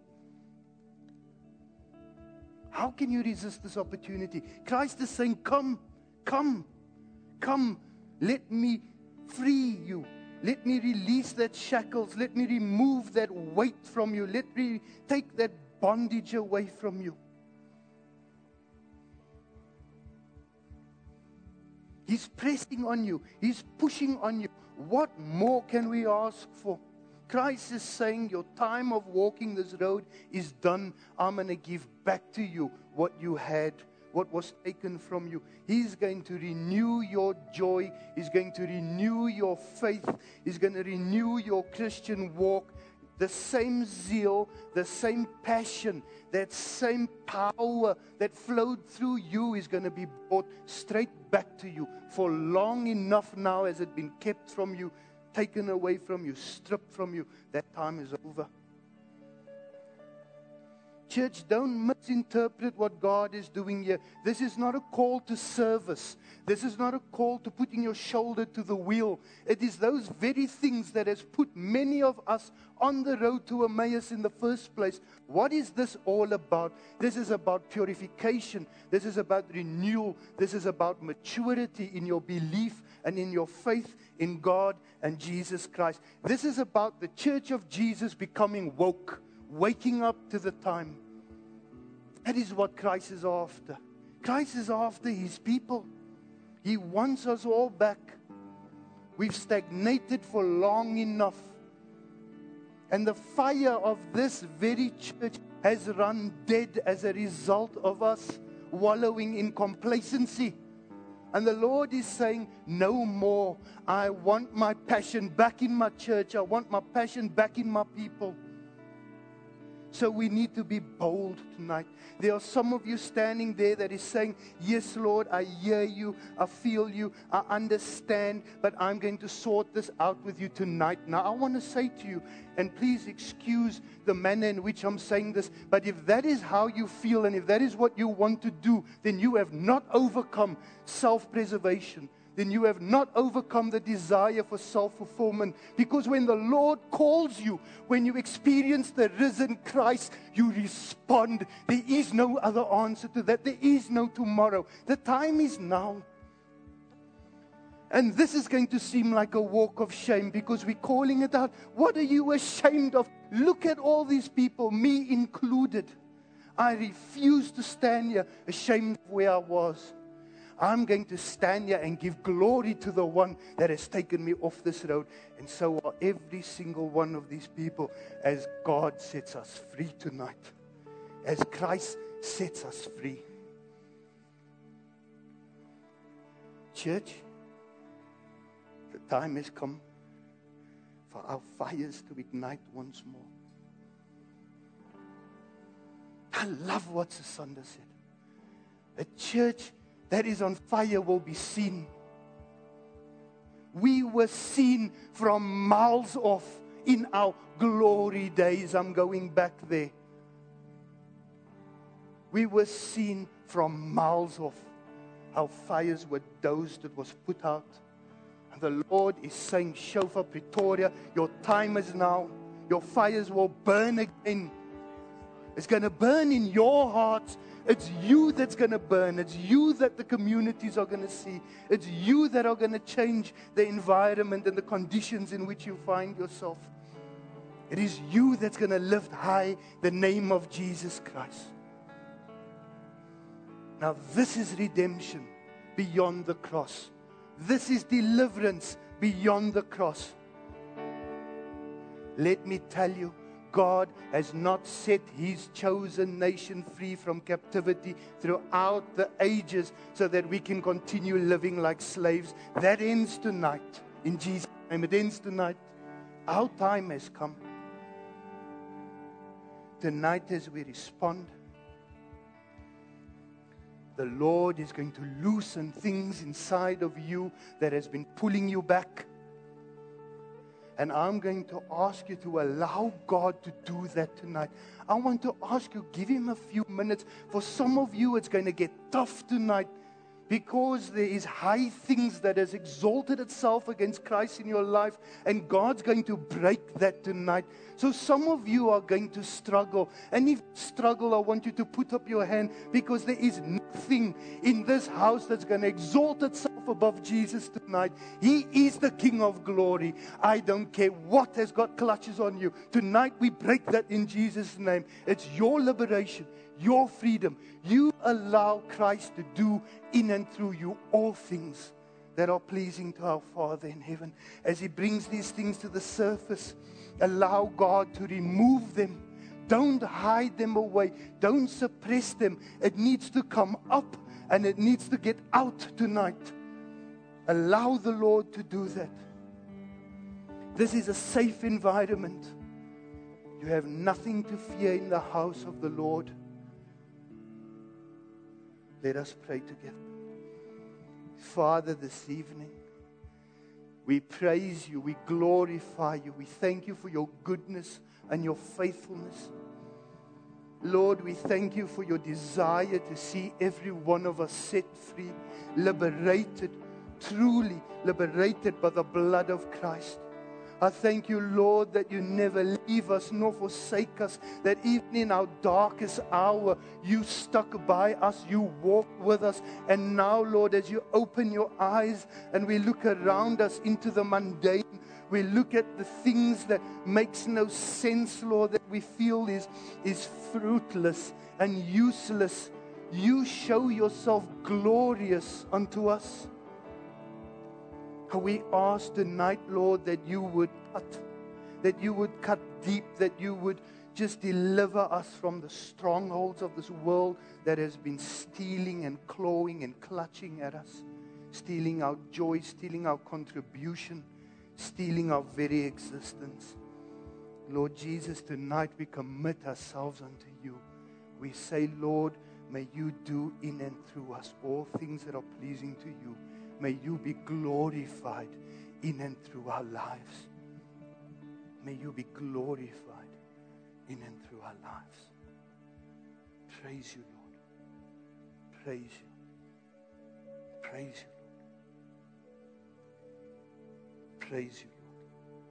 How can you resist this opportunity? Christ is saying, come, come, come. Let me free you. Let me release that shackles. Let me remove that weight from you. Let me take that bondage away from you. He's pressing on you. He's pushing on you. What more can we ask for? Christ is saying, your time of walking this road is done. I'm going to give back to you what you had, what was taken from you. He's going to renew your joy. He's going to renew your faith. He's going to renew your Christian walk. The same zeal, the same passion, that same power that flowed through you is going to be brought straight back to you. For long enough now has it been kept from you, taken away from you, stripped from you. That time is over. Church, don't misinterpret what God is doing here. This is not a call to service. This is not a call to putting your shoulder to the wheel. It is those very things that has put many of us on the road to Emmaus in the first place. What is this all about? This is about purification. This is about renewal. This is about maturity in your belief and in your faith in God and Jesus Christ. This is about the church of Jesus becoming woke. Waking up to the time. That is what Christ is after. Christ is after His people. He wants us all back. We've stagnated for long enough. And the fire of this very church has run dead as a result of us wallowing in complacency. And the Lord is saying, no more. I want my passion back in my church. I want my passion back in my people. So we need to be bold tonight. There are some of you standing there that is saying, yes, Lord, I hear you, I feel you, I understand, but I'm going to sort this out with you tonight. Now, I want to say to you, and please excuse the manner in which I'm saying this, but if that is how you feel and if that is what you want to do, then you have not overcome self-preservation. Then you have not overcome the desire for self-fulfillment. Because when the Lord calls you, when you experience the risen Christ, you respond. There is no other answer to that. There is no tomorrow. The time is now. And this is going to seem like a walk of shame because we're calling it out. What are you ashamed of? Look at all these people, me included. I refuse to stand here ashamed of where I was. I'm going to stand here and give glory to the one that has taken me off this road. And so are every single one of these people as God sets us free tonight. As Christ sets us free. Church, the time has come for our fires to ignite once more. I love what Sasanda said. A church that is on fire will be seen. We were seen from miles off in our glory days. I'm going back there. We were seen from miles off. Our fires were dozed. It was put out. And the Lord is saying, Shofar Pretoria, your time is now. Your fires will burn again. It's going to burn in your hearts. It's you that's going to burn. It's you that the communities are going to see. It's you that are going to change the environment and the conditions in which you find yourself. It is you that's going to lift high the name of Jesus Christ. Now this is redemption beyond the cross. This is deliverance beyond the cross. Let me tell you, God has not set His chosen nation free from captivity throughout the ages so that we can continue living like slaves. That ends tonight. In Jesus' name, it ends tonight. Our time has come. Tonight as we respond, the Lord is going to loosen things inside of you that has been pulling you back. And I'm going to ask you to allow God to do that tonight. I want to ask you, give Him a few minutes. For some of you, it's going to get tough tonight because there is high things that has exalted itself against Christ in your life. And God's going to break that tonight. So some of you are going to struggle. And if you struggle, I want you to put up your hand because there is nothing in this house that's going to exalt itself above Jesus tonight. He is the King of glory. I don't care what has got clutches on you. Tonight we break that in Jesus' name. It's your liberation, your freedom. You allow Christ to do in and through you all things. that are pleasing to our Father in heaven. As He brings these things to the surface, allow God to remove them. Don't hide them away. Don't suppress them. It needs to come up and it needs to get out tonight. Allow the Lord to do that. This is a safe environment. You have nothing to fear in the house of the Lord. Let us pray together. Father, this evening, we praise You, we glorify You, we thank You for Your goodness and Your faithfulness. Lord, we thank You for Your desire to see every one of us set free, liberated, truly liberated by the blood of Christ. I thank You, Lord, that You never leave us nor forsake us, that even in our darkest hour, You stuck by us, You walked with us. And now, Lord, as You open Your eyes and we look around us into the mundane, we look at the things that makes no sense, Lord, that we feel is, is fruitless and useless. You show Yourself glorious unto us. We ask tonight, Lord, that You would cut, that You would cut deep, that You would just deliver us from the strongholds of this world that has been stealing and clawing and clutching at us, stealing our joy, stealing our contribution, stealing our very existence. Lord Jesus, tonight we commit ourselves unto You. We say, Lord, may You do in and through us all things that are pleasing to You. May You be glorified in and through our lives. May You be glorified in and through our lives. Praise You, Lord. Praise You. Praise You, Lord. Praise You, Lord.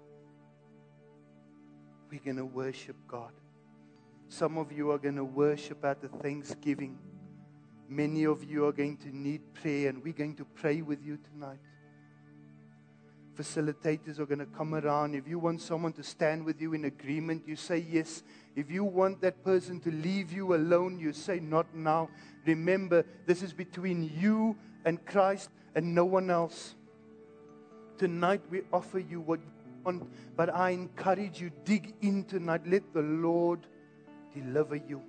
We're going to worship God. Some of you are going to worship at the Thanksgiving. Many of you are going to need prayer, and we're going to pray with you tonight. Facilitators are going to come around. If you want someone to stand with you in agreement, you say yes. If you want that person to leave you alone, you say not now. Remember, this is between you and Christ and no one else. Tonight we offer you what you want, but I encourage you, dig in tonight. Let the Lord deliver you.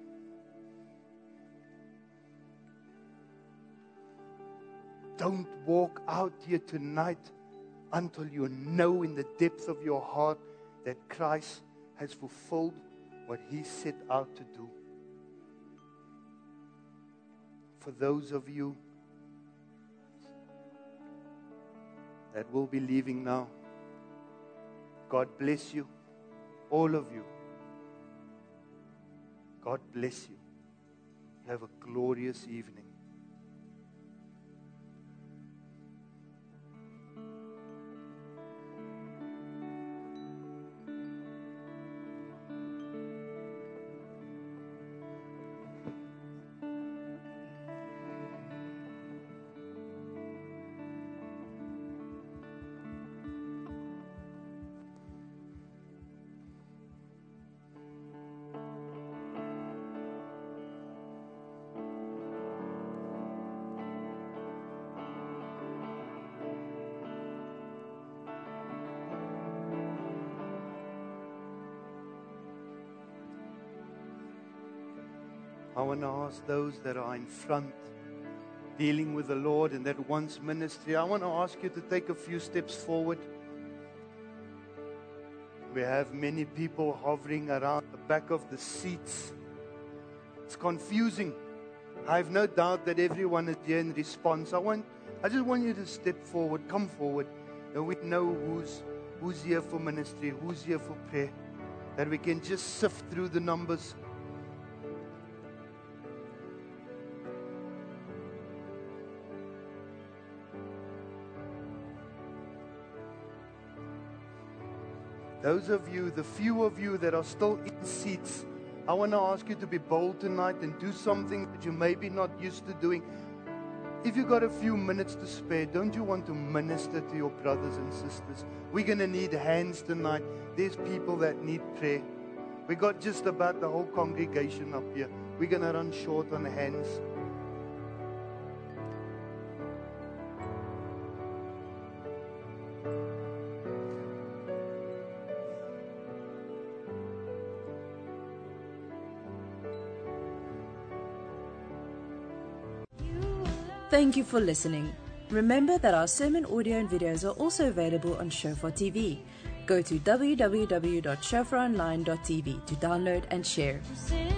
Don't walk out here tonight until you know in the depth of your heart that Christ has fulfilled what He set out to do. For those of you that will be leaving now, God bless you, all of you. God bless you. Have a glorious evening. I want to ask those that are in front, dealing with the Lord and that wants ministry, I want to ask you to take a few steps forward. We have many people hovering around the back of the seats. It's confusing. I have no doubt that everyone is here in response. I want, I just want you to step forward, come forward, and we know who's, who's here for ministry, who's here for prayer, that we can just sift through the numbers. Those of you, the few of you that are still in seats, I want to ask you to be bold tonight and do something that you maybe not used to doing. If you've got a few minutes to spare, don't you want to minister to your brothers and sisters? We're going to need hands tonight. There's people that need prayer. We got just about the whole congregation up here. We're going to run short on hands. Thank you for listening. Remember that our sermon audio and videos are also available on Shofar T V. Go to w w w dot shofar online dot t v to download and share.